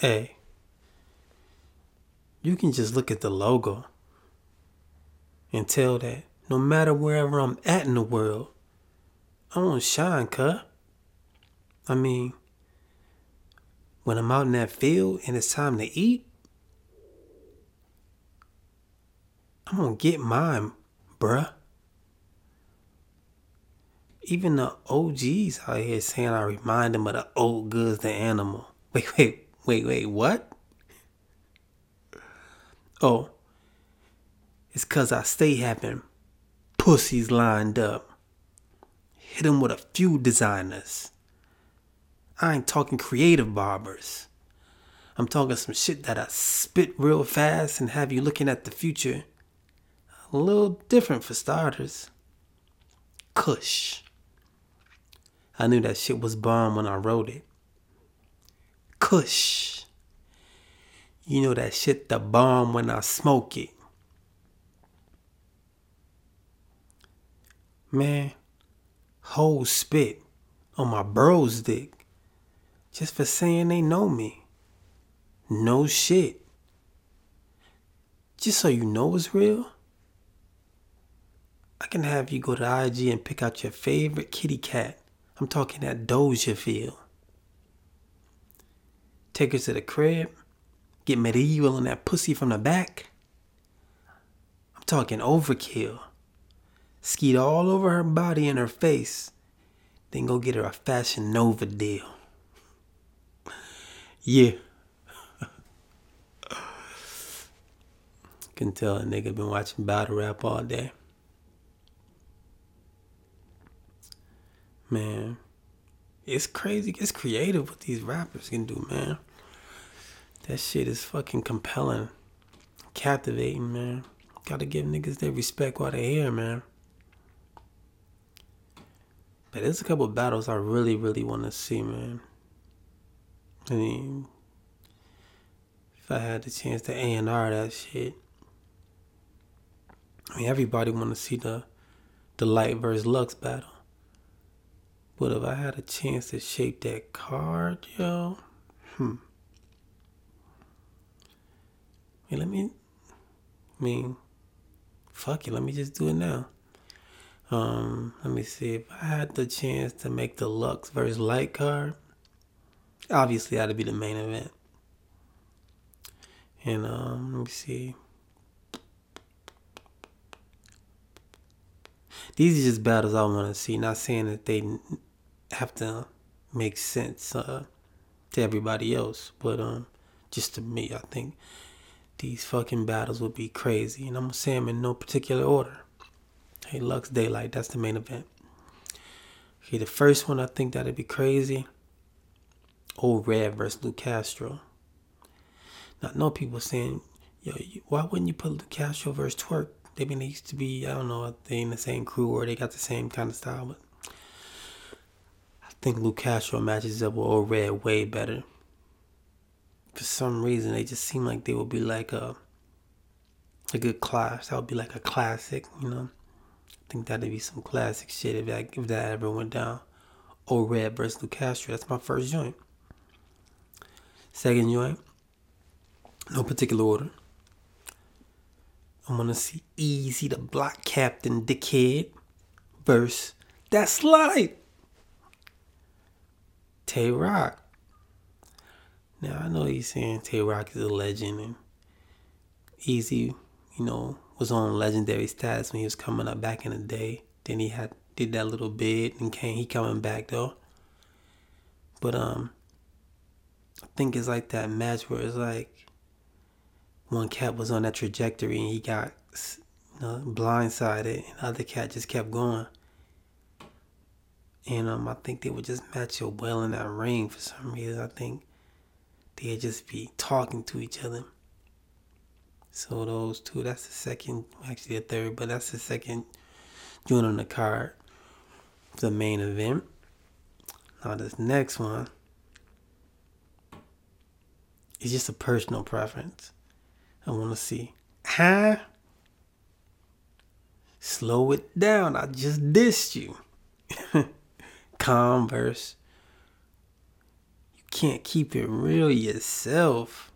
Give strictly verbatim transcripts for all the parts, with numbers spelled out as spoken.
Hey, you can just look at the logo and tell that no matter wherever I'm at in the world, I won't shine, cuh. I mean, when I'm out in that field and it's time to eat, I'm gonna get mine, bruh. Even the O Gs out here saying I remind them of the old goods, the animal. Wait, wait, wait, wait, what? Oh, it's cause I stay having pussies lined up. Hit them with a few designers. I ain't talking creative barbers. I'm talking some shit that I spit real fast and have you looking at the future. A little different for starters. Kush. I knew that shit was bomb when I wrote it. Kush. You know that shit the bomb when I smoke it. Man, whole spit on my bro's dick just for saying they know me. No shit. Just so you know it's real, I can have you go to I G and pick out your favorite kitty cat. I'm talking that Doja feel. Take her to the crib, get medieval on that pussy from the back. I'm talking overkill. Skeet all over her body and her face. Then go get her a Fashion Nova deal. Yeah. Can tell a nigga been watching battle rap all day. Man, it's crazy. It's creative what these rappers can do, man. That shit is fucking compelling. Captivating, man. Gotta give niggas their respect while they're here, man. But there's a couple of battles I really, really want to see, man. I mean, if I had the chance to A and R that shit. I mean, everybody want to see the the Light versus Lux battle. But if I had a chance to shape that card, yo, hmm. Hey, let me, I mean, fuck it, let me just do it now. Um, let me see, if I had the chance to make the Lux versus Light card, obviously that'd be the main event. And, um, let me see. These are just battles I want to see, not saying that they have to make sense uh, to everybody else, but um, just to me, I think these fucking battles would be crazy. And I'm going to say them in no particular order. Hey, Lux Daylight, that's the main event. Okay, the first one, I think that'd be crazy. Old Red versus Lou Castro. Now, I know people saying, yo, why wouldn't you put Lou Castro versus Twerk? They mean they used to be, I don't know, they in the same crew or they got the same kind of style, but I think Lou Castro matches up with Old Red way better. For some reason, they just seem like they would be like a a good clash. That would be like a classic, you know. I think that'd be some classic shit if that if that ever went down. Old Red versus Lou Castro. That's my first joint. Second joint, no particular order. I want to see Easy the Block Captain Dickhead versus That's Light Tay Rock. Now, I know he's saying Tay Rock is a legend and Easy, you know, was on legendary status when he was coming up back in the day. Then he had did that little bid and came, he coming back though. But um, I think it's like that match where it's like one cat was on that trajectory and he got, you know, blindsided and the other cat just kept going. And um, I think they would just match up well in that ring for some reason. I think they'd just be talking to each other. So those two, that's the second, actually the third, but that's the second joint on the card. The main event. Now this next one is just a personal preference. I want to see. Huh? Slow it down. I just dissed you. Converse. You can't keep it real yourself,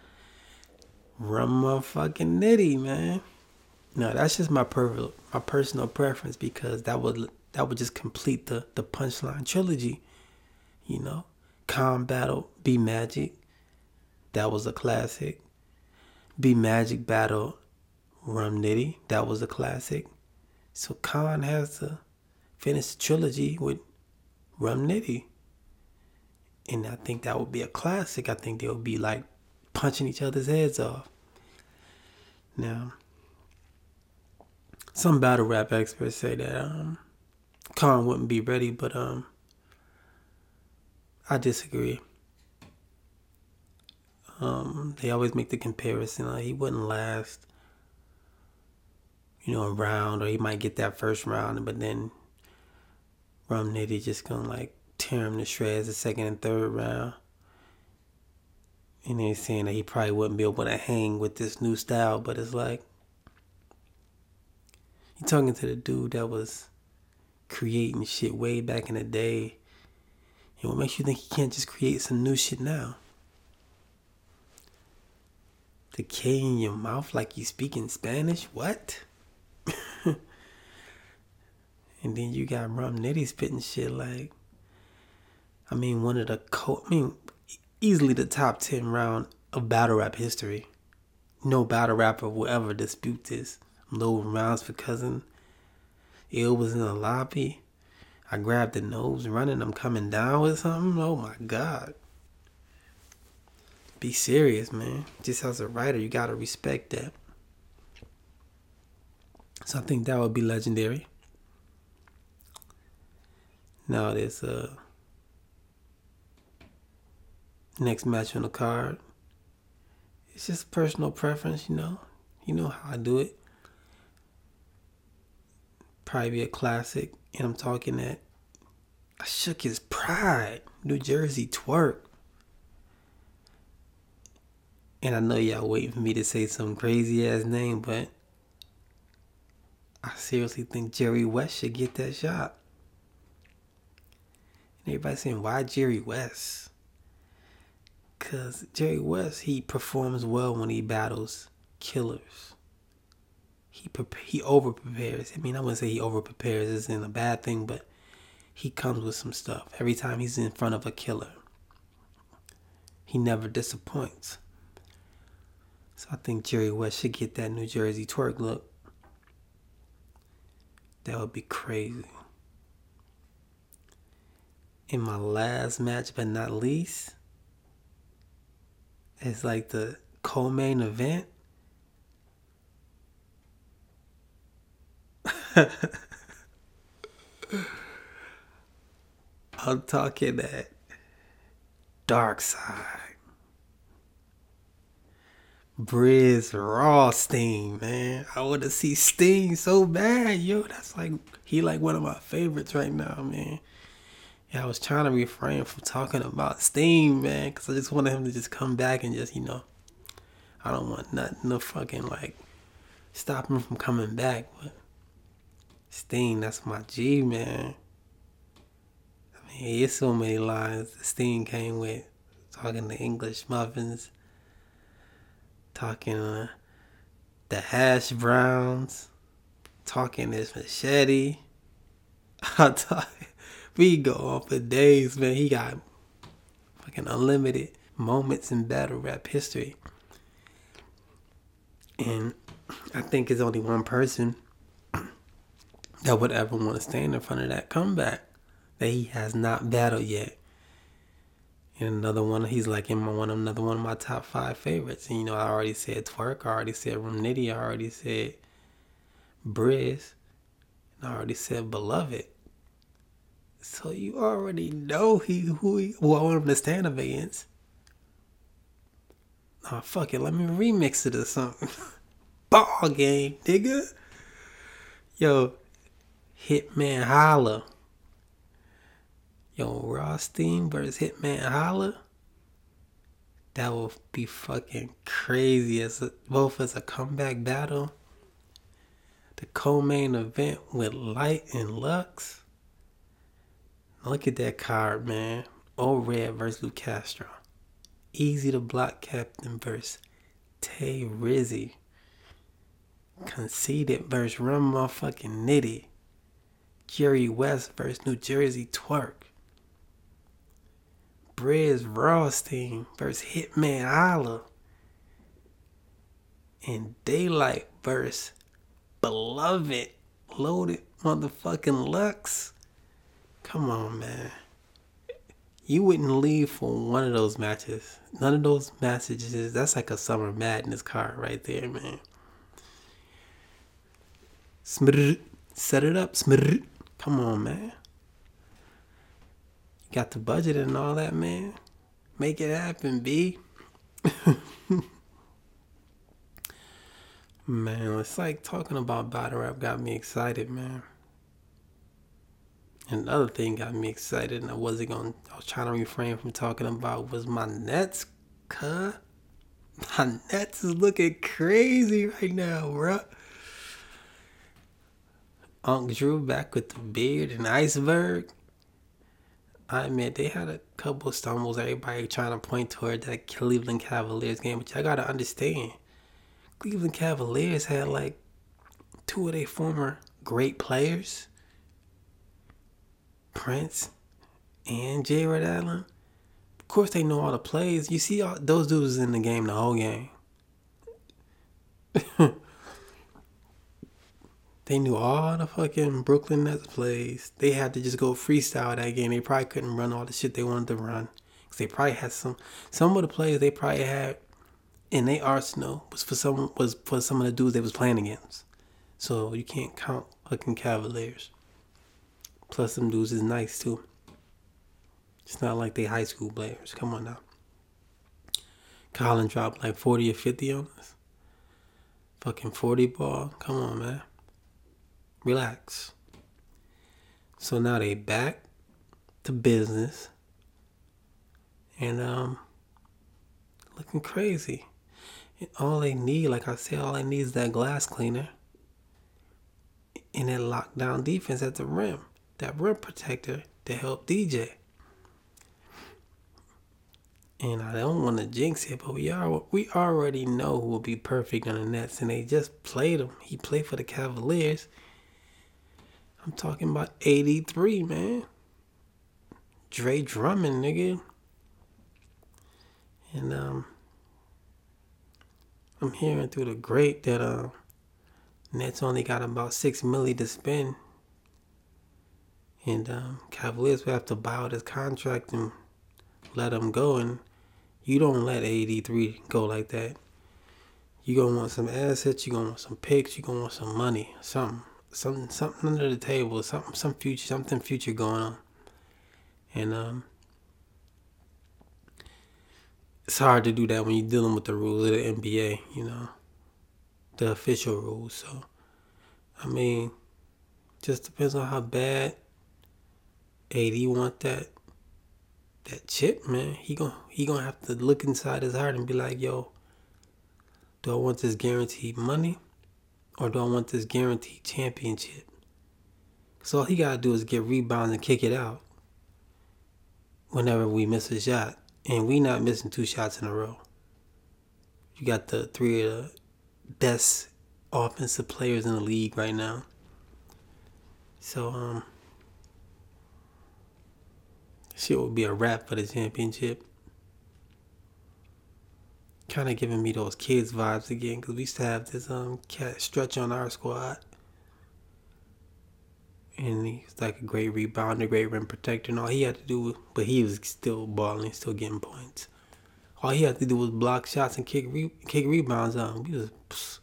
Rum motherfucking Nitty, man. No, that's just my per- my personal preference, because that would that would just complete the the Punchline trilogy, you know. Khan Battle, B Magic, that was a classic. B Magic Battle, Rum Nitty, that was a classic. So Khan has to finish the trilogy with Rum Nitty. And I think that would be a classic. I think they would be like punching each other's heads off. Now, some battle rap experts say that um, Khan wouldn't be ready, but um, I disagree. Um, they always make the comparison. Like, he wouldn't last, you know, a round, or he might get that first round, but then Rum Nitty just gonna like tear him to shreds the second and third round. And they're saying that he probably wouldn't be able to hang with this new style, but it's like, you're talking to the dude that was creating shit way back in the day. And what makes you think he can't just create some new shit now? The K in your mouth like you speaking Spanish? What? And then you got Rum Nitty spitting shit like, I mean, one of the, co- I mean, easily the top ten round of battle rap history. No battle rapper will ever dispute this. Low rounds for Cousin. Ill was in the lobby. I grabbed the nose running. I'm coming down with something. Oh my God. Be serious, man. Just as a writer, you gotta respect that. So I think that would be legendary. Now there's a next match on the card. It's just personal preference, you know. You know how I do it. Probably be a classic. And I'm talking that I shook his pride. New Jersey Twork. And I know y'all waiting for me to say some crazy ass name, but I seriously think Jerry West should get that shot. And everybody saying, why Jerry West? Because Jerry West, he performs well when he battles killers. He pre- he over prepares. I mean, I wouldn't say he over prepares isn't a bad thing, but he comes with some stuff. Every time he's in front of a killer, he never disappoints. So I think Jerry West should get that New Jersey Twork look. That would be crazy. In my last match, but not least, it's like the co-main event. I'm talking that Dark Side. Briz Raw Sting, man. I want to see Sting so bad, yo. That's like, he like one of my favorites right now, man. Yeah, I was trying to refrain from talking about Sting, man, because I just wanted him to just come back and just, you know, I don't want nothing to fucking like stop him from coming back. But Sting, that's my G, man. I mean, it's so many lines that Sting came with. Talking the English muffins. Talking uh, the hash browns. Talking this machete. I talk, we go on for days, man. He got fucking unlimited moments in battle rap history. And I think there's only one person that would ever want to stand in front of that comeback that he has not battled yet. And another one, he's like in my one, another one of my top five favorites. And you know, I already said Twork, I already said Rum Nitty, I already said Briz, and I already said Beloved. So you already know he who he, who I want him to stand against. Oh fuck it, let me remix it or something. Ball game, nigga. Yo, Hitman Holla. Yo, Rothstein versus Hitman Holla. That will be fucking crazy as a, both as a comeback battle. The co-main event with Light and Lux. Look at that card, man. O-Red versus Lou Castro. Easy to Block Captain versus Tay Rizzy. Conceited versus Rum Motherfucking Nitty. Jerry West versus New Jersey Twerk. Briz Rawstein versus Hitman Holla. And Daylight versus Beloved Loaded Motherfucking Lux. Come on, man. You wouldn't leave for one of those matches. None of those matches, that's like a Summer Madness card right there, man. Smrrr. Set it up, smrrr. Come on, man. You got the budget and all that, man. Make it happen, B. Man, it's like talking about battle rap got me excited, man. Another thing got me excited, and I wasn't going to, I was trying to refrain from talking about, was my Nets, cuh. My Nets is looking crazy right now, bruh. Unc Drew back with the beard and Iceberg. I admit, they had a couple stumbles, everybody trying to point toward that Cleveland Cavaliers game, but y'all got to understand, Cleveland Cavaliers had like two of their former great players, Prince and Jared Allen. Of course, they know all the plays. You see, all, those dudes in the game the whole game. They knew all the fucking Brooklyn Nets plays. They had to just go freestyle that game. They probably couldn't run all the shit they wanted to run. Because they probably had some... Some of the plays they probably had in their arsenal was for some was for some of the dudes they was playing against. So you can't count fucking Cavaliers. Plus, them dudes is nice, too. It's not like they high school players. Come on now. Colin dropped like forty or fifty on us. Fucking forty ball. Come on, man. Relax. So now they back to business. And, um, looking crazy. And all they need, like I said, all they need is that glass cleaner. And that lockdown defense at the rim. That rim protector to help D J. And I don't want to jinx it, but we are we already know who will be perfect on the Nets, and they just played him. He played for the Cavaliers. I'm talking about eighty-three, man. Dre Drummond, nigga. And um, I'm hearing through the grate that uh, Nets only got about six milli to spend, and um, Cavaliers will have to buy out his contract and let him go. And you don't let eighty-three go like that. You gonna want some assets. You gonna want some picks. You gonna want some money. Something, something, something under the table. Something, some future, something future going on. And um, it's hard to do that when you're dealing with the rules of the N B A. You know, the official rules. So, I mean, just depends on how bad A D want that. That chip, man, he gon' he gonna have to look inside his heart and be like, yo, do I want this guaranteed money or do I want this guaranteed championship? So all he gotta do is get rebounds and kick it out whenever we miss a shot. And we not missing two shots in a row. You got the three of the best offensive players in the league right now. So, um... shit would be a wrap for the championship. Kind of giving me those kids vibes again, because we used to have this um cat Stretch on our squad. And he's like a great rebounder, great rim protector. And all he had to do, but he was still balling, still getting points. All he had to do was block shots and kick re- kick rebounds out. We was pss,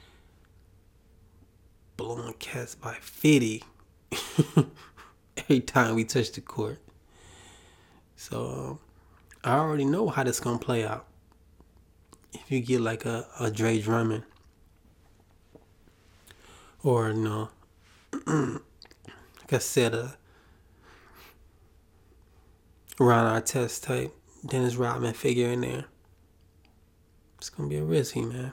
blowing cats by fifty every time we touched the court. So, um, I already know how this gonna play out. If you get like a, a Dre Drummond or, you know, like I said, a Ron Artest type, Dennis Rodman figure in there, it's gonna be a risky, man.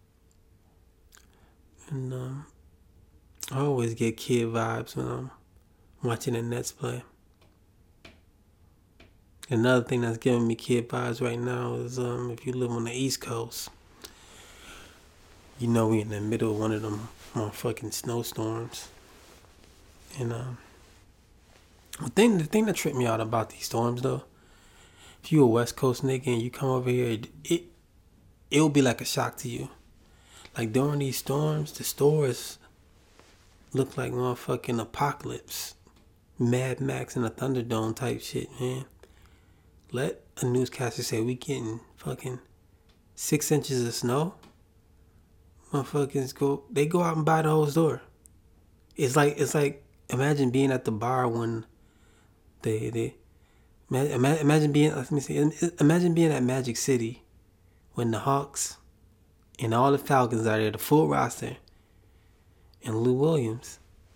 And um, I always get kid vibes when I'm watching the Nets play. Another thing that's giving me kid vibes right now is um if you live on the East Coast, you know we in the middle of one of them motherfucking snowstorms. And um the thing the thing that tripped me out about these storms though, if you a West Coast nigga and you come over here, it, it it'll be like a shock to you. Like during these storms, the stores look like motherfucking apocalypse. Mad Max and a Thunderdome type shit, man. Let a newscaster say we getting fucking six inches of snow. Motherfuckers go they go out and buy the whole store. It's like it's like imagine being at the bar when they they imagine, imagine being let me see imagine being at Magic City when the Hawks and all the Falcons are there, the full roster, and Lou Williams.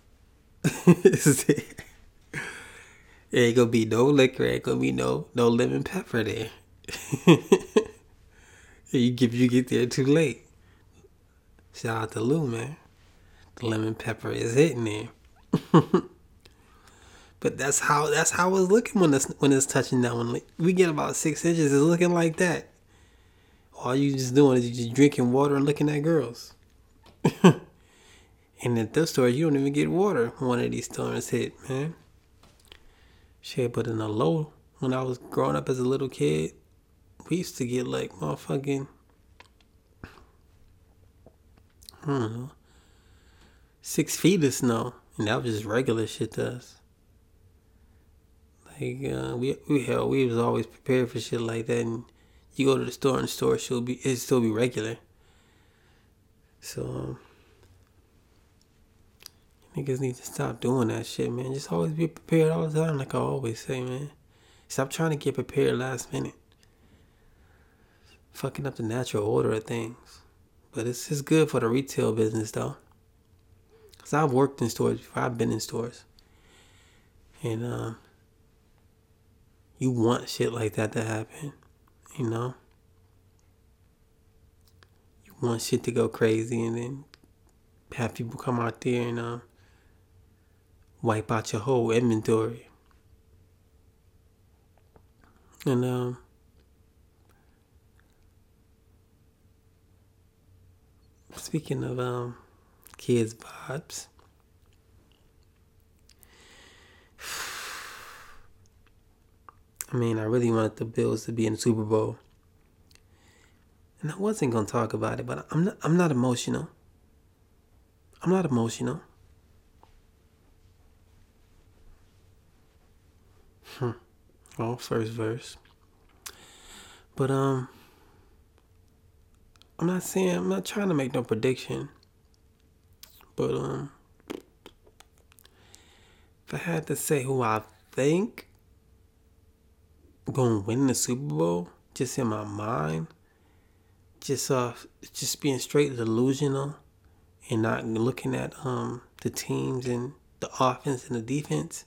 It ain't gonna be no liquor, ain't gonna be no no lemon pepper there. You give you get there too late. Shout out to Lou, man. The lemon pepper is hitting there. But that's how that's how it's looking when it's when it's touching down. When we get about six inches, it's looking like that. All you just doing is you just drinking water and looking at girls. And at this store, you don't even get water when one of these storms hit, man. Shit, but in the low, when I was growing up as a little kid, we used to get like motherfucking, I don't know, six feet of snow. And that was just regular shit to us. Like, uh, we, we, hell, we was always prepared for shit like that. And you go to the store and the store should be, it still be regular. So, um, niggas need to stop doing that shit, man. Just always be prepared all the time, like I always say, man. Stop trying to get prepared last minute. Fucking up the natural order of things. But it's just good for the retail business, though. Because I've worked in stores before. I've been in stores. And, um, you want shit like that to happen, you know? You want shit to go crazy and then have people come out there and, um, wipe out your whole inventory. And um speaking of um kids vibes, I mean I really wanted the Bills to be in the Super Bowl. And I wasn't gonna talk about it, but I'm not I'm not emotional. I'm not emotional. Hmm. Oh, first verse. But um I'm not saying I'm not trying to make no prediction. But um if I had to say who I think gonna win the Super Bowl, just in my mind, just uh just being straight delusional and not looking at um the teams and the offense and the defense.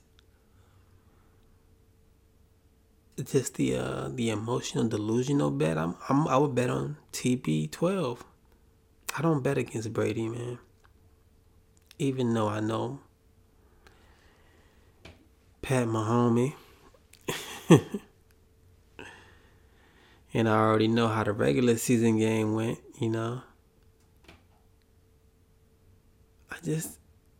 It's just the uh the emotional delusional bet. I'm, I'm I would bet on T B twelve. I don't bet against Brady, man. Even though I know Pat Mahomes, and I already know how the regular season game went, you know. I just,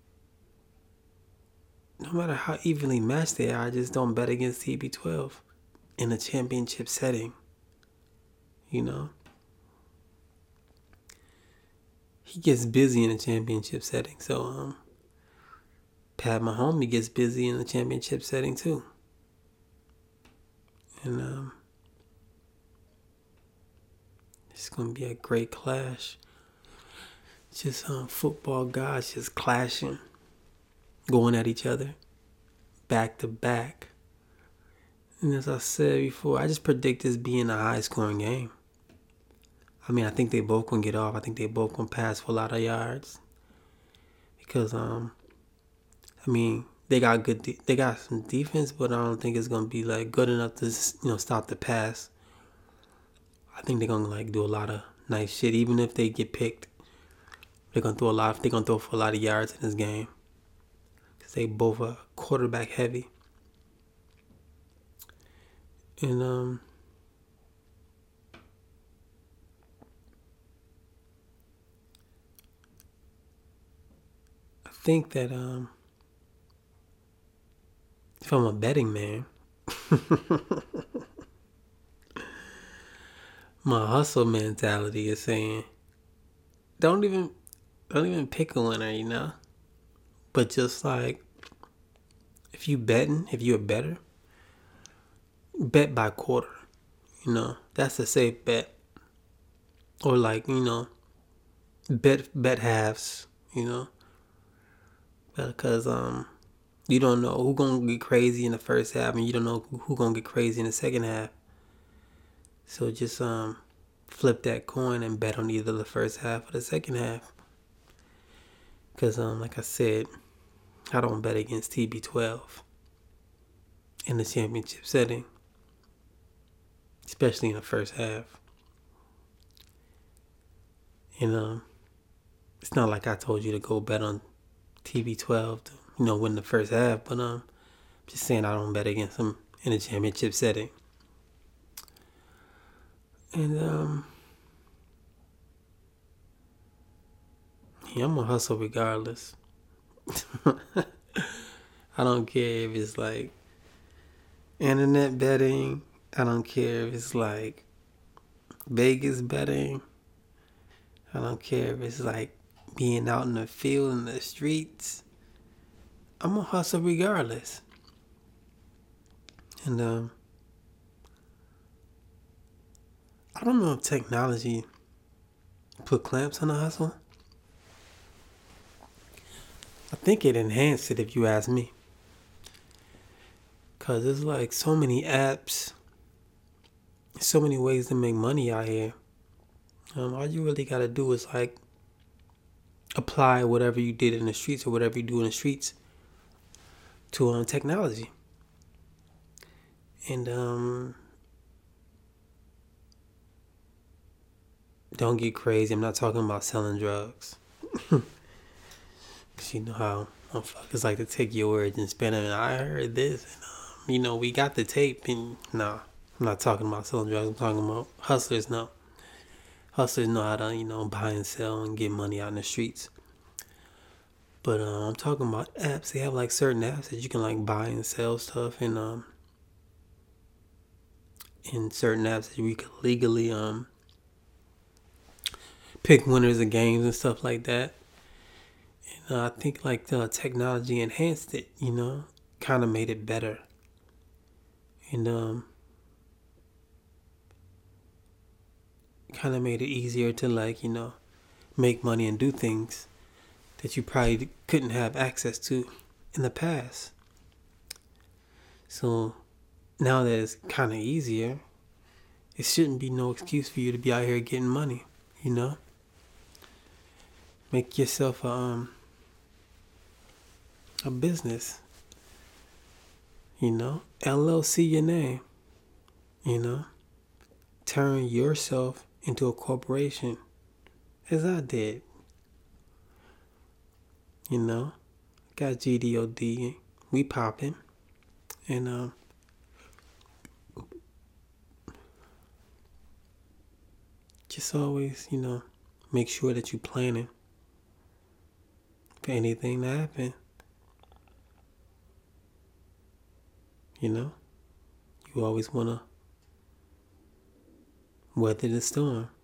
no matter how evenly matched they are, I just don't bet against T B twelve in a championship setting, you know. He gets busy in a championship setting, so um, Pat Mahomes gets busy in a championship setting too. And um, it's gonna be a great clash. Just um, football guys just clashing, going at each other, back to back. And as I said before, I just predict this being a high-scoring game. I mean, I think they both gonna get off. I think they both gonna pass for a lot of yards. Because um, I mean, they got good. De- they got some defense, but I don't think it's gonna be like good enough to you know stop the pass. I think they're gonna like do a lot of nice shit, even if they get picked. They're gonna throw a lot. They're gonna throw for a lot of yards in this game because they both are quarterback heavy. And um I think that um if I'm a betting man, my hustle mentality is saying don't even don't even pick a winner, you know? But just like if you betting, if you're a better, bet by quarter. You know, that's a safe bet. Or like, you know, bet bet halves, you know. Because um you don't know who gonna get crazy in the first half and you don't know who gonna get crazy in the second half. So just um flip that coin and bet on either the first half or the second half. Cause um like I said, I don't bet against T B twelve in the championship setting, especially in the first half. And um it's not like I told you to go bet on T B twelve to, you know, win the first half, but um just saying I don't bet against them in a championship setting. And um yeah, I'm gonna hustle regardless. I don't care if it's like internet betting. I don't care if it's like Vegas betting. I don't care if it's like being out in the field in the streets. I'm gonna hustle regardless. And um I don't know if technology put clamps on the hustle. I think it enhanced it if you ask me. Cause there's like so many apps, so many ways to make money out here. Um, all you really gotta do is like apply whatever you did in the streets or whatever you do in the streets to um, technology. And um, don't get crazy. I'm not talking about selling drugs. Cause you know how motherfuckers like to take your words and spin them. And I heard this, and um, you know we got the tape. And nah, I'm not talking about selling drugs. I'm talking about hustlers. No, hustlers know how to you know buy and sell and get money out in the streets. But uh, I'm talking about apps. They have like certain apps that you can like buy and sell stuff, and um, in certain apps that we could legally um pick winners of games and stuff like that. And uh, I think like the technology enhanced it, you know, kind of made it better. And um, kind of made it easier to like, you know, make money and do things that you probably couldn't have access to in the past. So now that it's kind of easier, it shouldn't be no excuse for you to be out here getting money, you know? Make yourself a, um, a business, you know? L L C your name, you know? Turn yourself into a corporation, as I did, you know? Got G D O D, we popping, and um, just always, you know, make sure that you're planning for anything to happen. You know, you always want to weather the storm.